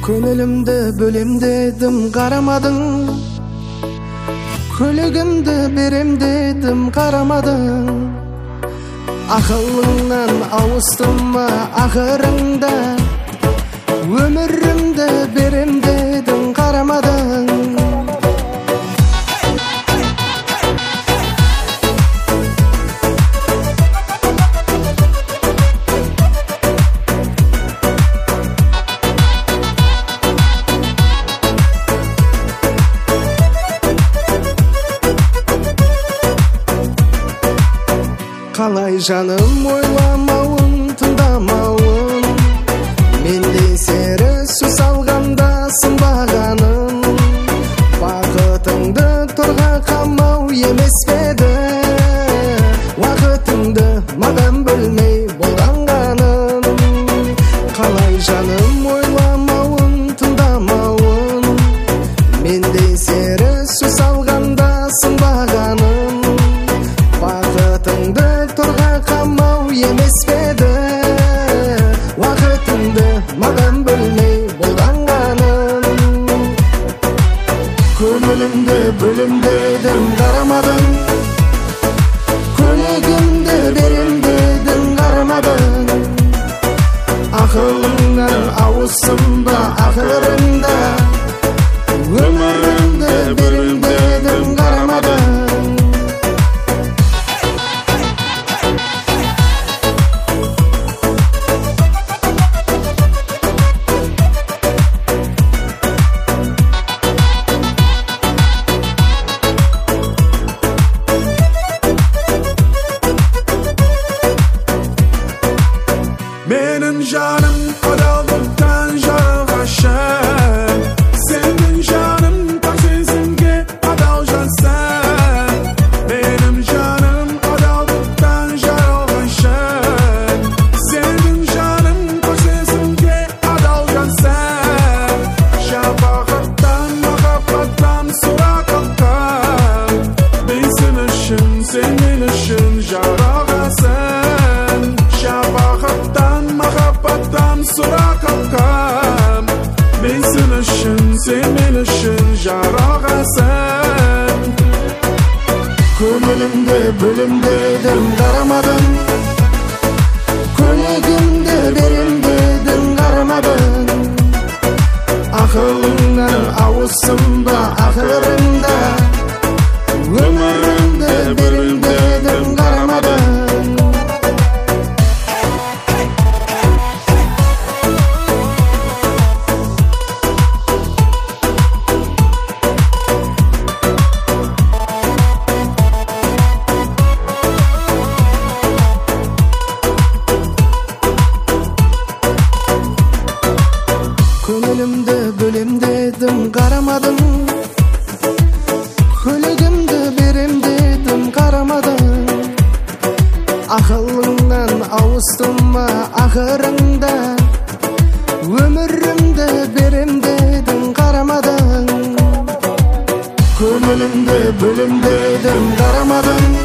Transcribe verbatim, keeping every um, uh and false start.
Көңілімді бөлем дедім, қарамадың. Көлігімді берем дедім, қарамадың. Ақылыңнан ауыстым ма ақырыңда? Өмірімді берем дедім, қарамадың. Қалай жаным ойламауын, тыңдамауын, мендей сері су салғанда сынбағаным. Бақытыңды торға қамау емес педі, уақытыңды маған бөлмей болғанғаным. Қалай жаным ойламауын, тыңдамауын, мендей сері су салғанда сынбағаным. Бақытыңды торға қамау емес педі, уақытыңды маған бөлмей болғанғаным. Көңілімді бөлем дедім, қарамадың. Көлігімді берем дедім, қарамадың. Ақылыңнан ауысым ба ақырында? Өмірімді берем дедім, қарамадың. Benim canım adallıktan jarğaşan, senin canım taşısınke adalcan sen. Benim canım adallıktan jarğaşan, senin canım taşısınke adalcan sen. Şafakattan muhabbettan sura kalkan, bensin ışın senin ışın jarğaşan. Şafakattan muhabbettan sura kalkan, bensin ışın senin ışın jarağasan. Көңілімді бөлем дедім, қарамадың. Көлігімді берем дедім, қарамадың. Ақылыңнан ауысым ба ақырында? Өмірімді берем дедім, қарамадың. Көңілімді бөлем дедім, қарамадың. Көлігімді берем дедім, қарамадың. Ақылыңнан ауыстым ма ақырында? Өмірімді берем дедім, қарамадың. Көңілімді бөлем дедім, қарамадың.